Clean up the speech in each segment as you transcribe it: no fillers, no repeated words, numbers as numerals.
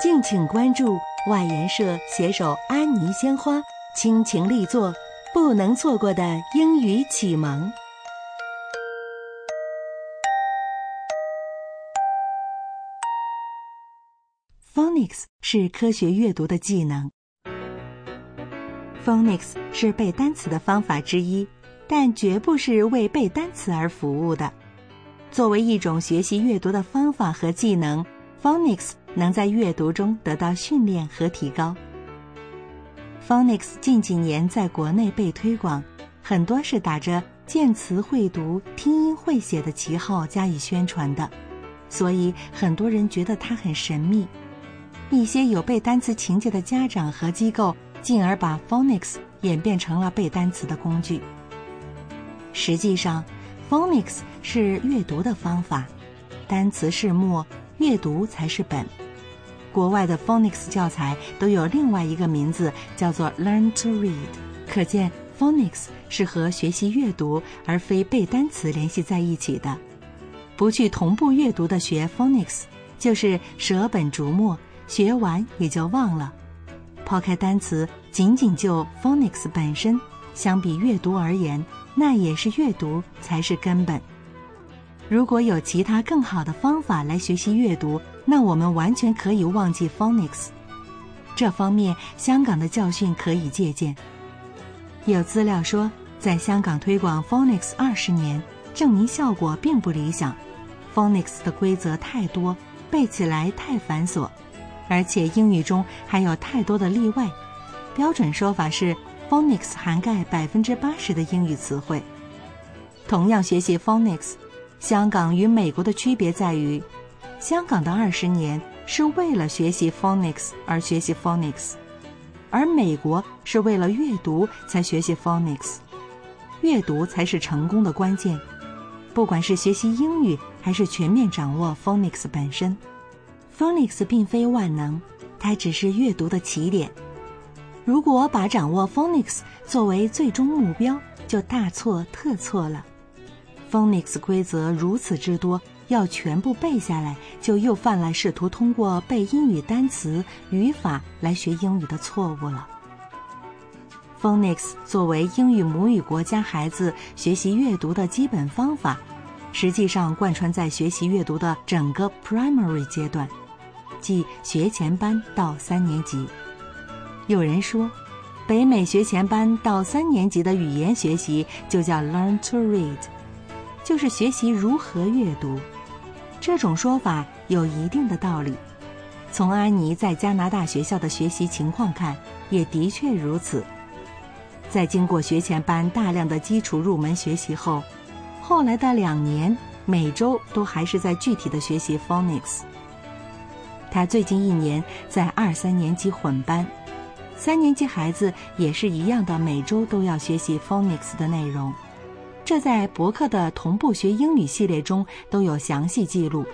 敬请关注外研社携手安妮鲜花倾情力作，不能错过的英语启蒙。Phonics 是科学阅读的技能。Phonics 是背单词的方法之一，但绝不是为背单词而服务的。作为一种学习阅读的方法和技能， Phonics 能在阅读中得到训练和提高。Phonics 近几年在国内被推广，很多是打着见词会读、听音会写的旗号加以宣传的，所以很多人觉得它很神秘。一些有背单词情节的家长和机构进而把 Phonics 演变成了背单词的工具。实际上 Phonics 是阅读的方法，单词是末，阅读才是本。国外的 Phonics 教材都有另外一个名字，叫做 Learn to Read， 可见 Phonics 是和学习阅读而非背单词联系在一起的。不去同步阅读的学 Phonics， 就是舍本逐末，学完也就忘了。抛开单词，仅仅就 Phonics 本身，相比阅读而言，那也是阅读才是根本。如果有其他更好的方法来学习阅读，那我们完全可以忘记 Phonics。这方面香港的教训可以借鉴。有资料说，在香港推广 Phonics 20年，证明效果并不理想。Phonics 的规则太多，背起来太繁琐，而且英语中还有太多的例外。标准说法是 Phonics 涵盖80%的英语词汇。同样学习 Phonics， 香港与美国的区别在于，香港的20年是为了学习 Phonics 而学习 Phonics， 而美国是为了阅读才学习 Phonics。 阅读才是成功的关键，不管是学习英语还是全面掌握 Phonics 本身。Phonics 并非万能，它只是阅读的起点。如果把掌握 Phonics 作为最终目标，就大错特错了。Phonics 规则如此之多，要全部背下来，就又犯了试图通过背英语单词、语法来学英语的错误了。Phonics 作为英语母语国家孩子学习阅读的基本方法，实际上贯穿在学习阅读的整个 primary 阶段，即学前班到3年级。有人说，北美学前班到3年级的语言学习就叫 Learn to Read， 就是学习如何阅读。这种说法有一定的道理，从安妮在加拿大学校的学习情况看，也的确如此。在经过学前班大量的基础入门学习后，后来的2年每周都还是在具体的学习 Phonics。 他最近1年在2、3年级混班，3年级孩子也是一样的，每周都要学习 Phonics 的内容。这在博客的同步学英语系列中都有详细记录。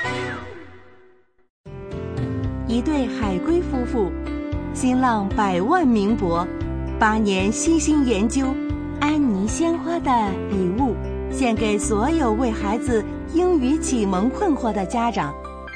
一对海归夫妇，新浪100万名博，8年悉心研究，安妮鲜花的礼物，献给所有为孩子英语启蒙困惑的家长。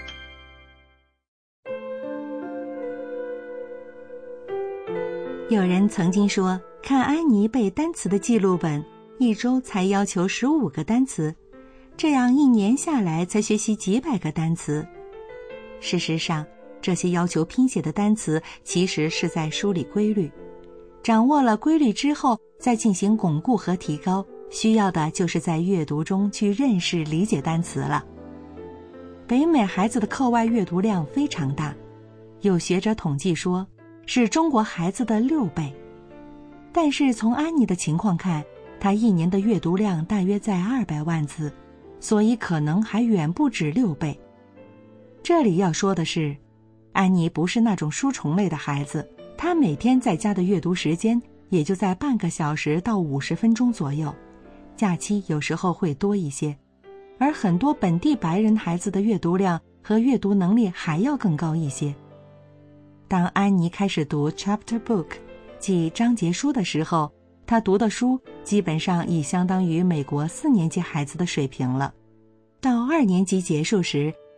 有人曾经说，看安妮背单词的记录本，1周才要求15个单词，这样1年下来才学习几百个单词。事实上，这些要求拼写的单词其实是在梳理规律。掌握了规律之后，再进行巩固和提高，需要的就是在阅读中去认识理解单词了。北美孩子的课外阅读量非常大，有学者统计说是中国孩子的6倍。但是从安妮的情况看，她1年的阅读量大约在200万字，所以可能还远不止6倍。这里要说的是，安妮不是那种书虫类的孩子，她每天在家的阅读时间也就在半个小时到50分钟左右，假期有时候会多一些。而很多本地白人孩子的阅读量和阅读能力还要更高一些。当安妮开始读 chapter book， 即章节书的时候，她读的书基本上已相当于美国4年级孩子的水平了。到2年级结束时，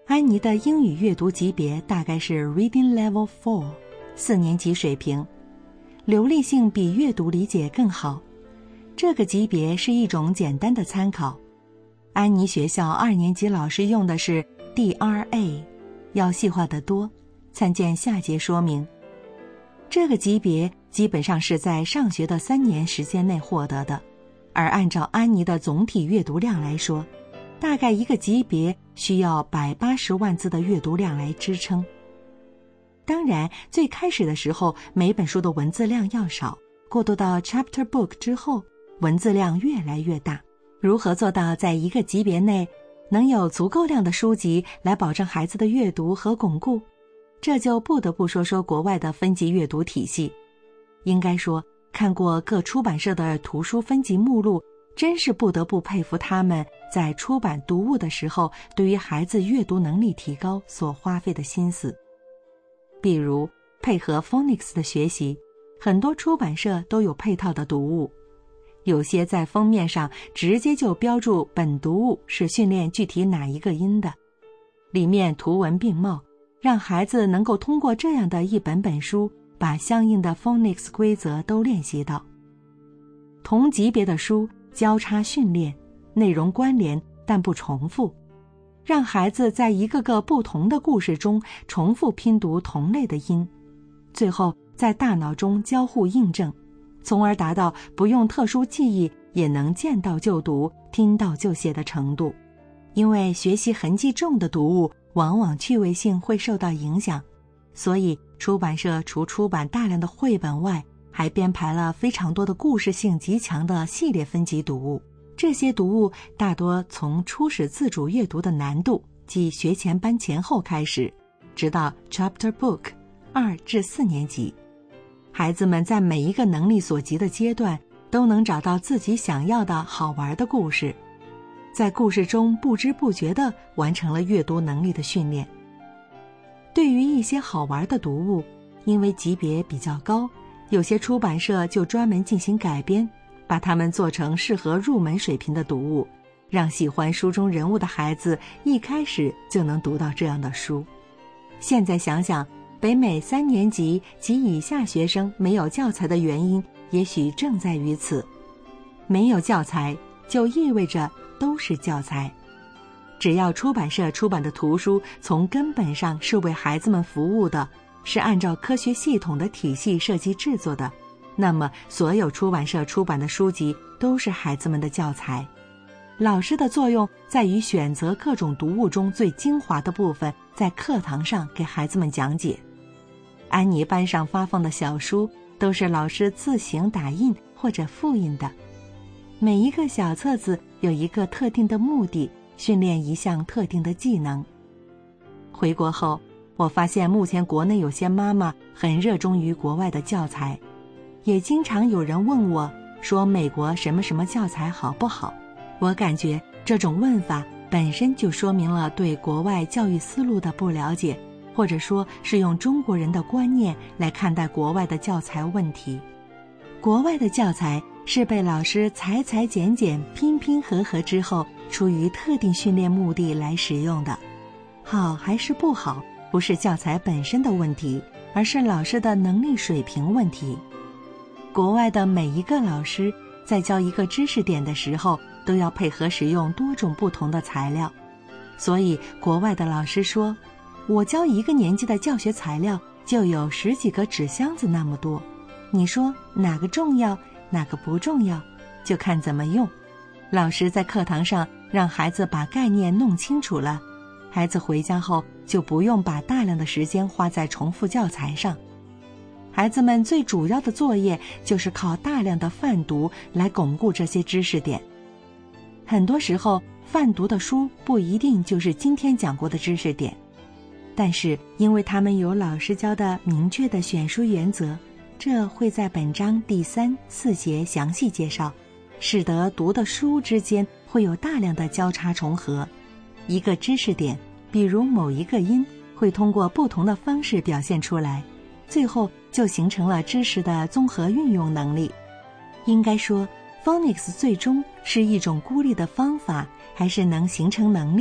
安妮的英语阅读级别大概是 Reading Level 4， 4年级水平，流利性比阅读理解更好。这个级别是一种简单的参考。安妮学校2年级老师用的是 DRA， 要细化得多，参见下节说明。这个级别基本上是在上学的3年时间内获得的，而按照安妮的总体阅读量来说，大概一个级别需要180万字的阅读量来支撑。当然，最开始的时候，每本书的文字量要少，过渡到 chapter book 之后，文字量越来越大。如何做到在一个级别内能有足够量的书籍来保证孩子的阅读和巩固？这就不得不说说国外的分级阅读体系。应该说，看过各出版社的图书分级目录，真是不得不佩服他们在出版读物的时候对于孩子阅读能力提高所花费的心思。比如配合 Phonics 的学习，很多出版社都有配套的读物，有些在封面上直接就标注本读物是训练具体哪一个音的，里面图文并茂，让孩子能够通过这样的一本书把相应的 Phonics 规则都练习到。同级别的书交叉训练，内容关联但不重复，让孩子在一个个不同的故事中重复拼读同类的音，最后在大脑中交互印证，从而达到不用特殊记忆也能见到就读、听到就写的程度。因为学习痕迹重的读物往往趣味性会受到影响，所以出版社除出版大量的绘本外，还编排了非常多的故事性极强的系列分级读物。这些读物大多从初始自主阅读的难度，即学前班前后开始，直到 Chapter Book 2至4年级。孩子们在每一个能力所及的阶段，都能找到自己想要的好玩的故事，在故事中不知不觉地完成了阅读能力的训练。对于一些好玩的读物，因为级别比较高，有些出版社就专门进行改编，把它们做成适合入门水平的读物，让喜欢书中人物的孩子一开始就能读到这样的书。现在想想，北美3年级及以下学生没有教材的原因，也许正在于此。没有教材，就意味着都是教材。只要出版社出版的图书从根本上是为孩子们服务的，是按照科学系统的体系设计制作的，那么所有出版社出版的书籍都是孩子们的教材。老师的作用在于选择各种读物中最精华的部分，在课堂上给孩子们讲解。安妮班上发放的小书都是老师自行打印或者复印的，每一个小册子有一个特定的目的，训练一项特定的技能。回国后，我发现目前国内有些妈妈很热衷于国外的教材，也经常有人问我说美国什么什么教材好不好。我感觉这种问法本身就说明了对国外教育思路的不了解，或者说是用中国人的观念来看待国外的教材问题。国外的教材是被老师裁裁剪剪、拼拼合合之后，出于特定训练目的来使用的。好还是不好，不是教材本身的问题，而是老师的能力水平问题。国外的每一个老师在教一个知识点的时候，都要配合使用多种不同的材料。所以国外的老师说，我教1个年级的教学材料就有10几个纸箱子那么多，你说哪个重要，哪个不重要，就看怎么用。老师在课堂上让孩子把概念弄清楚了，孩子回家后就不用把大量的时间花在重复教材上。孩子们最主要的作业就是靠大量的泛读来巩固这些知识点。很多时候泛读的书不一定就是今天讲过的知识点，但是因为他们有老师教的明确的选书原则，这会在本章第3、4节详细介绍，使得读的书之间会有大量的交叉重合。一个知识点，比如某一个音，会通过不同的方式表现出来，最后就形成了知识的综合运用能力。应该说，Phonics 最终是一种孤立的方法，还是能形成能力，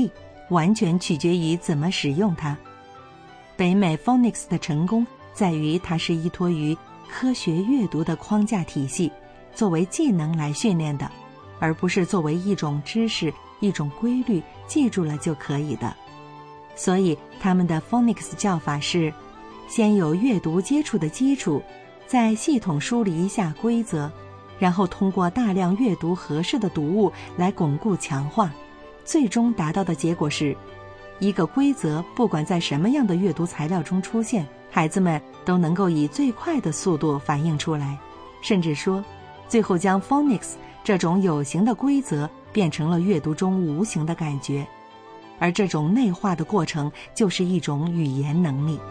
完全取决于怎么使用它。北美 Phonics 的成功在于它是依托于科学阅读的框架体系，作为技能来训练的，而不是作为一种知识、一种规律，记住了就可以的。所以他们的 Phonics 教法是先有阅读接触的基础，再系统梳理一下规则，然后通过大量阅读合适的读物来巩固强化，最终达到的结果是一个规则不管在什么样的阅读材料中出现，孩子们都能够以最快的速度反映出来，甚至说最后将 Phonics 这种有形的规则变成了阅读中无形的感觉，而这种内化的过程就是一种语言能力。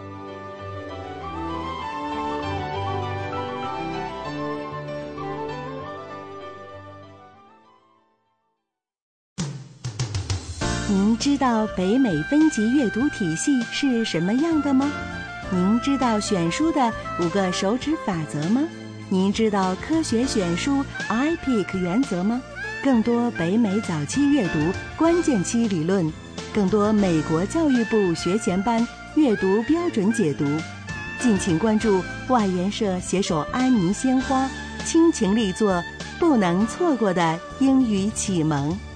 您知道北美分级阅读体系是什么样的吗？您知道选书的5个手指法则吗？您知道科学选书 IPIC 原则吗？更多北美早期阅读关键期理论，更多美国教育部学前班阅读标准解读，敬请关注外研社携手安妮鲜花倾情力作不能错过的英语启蒙。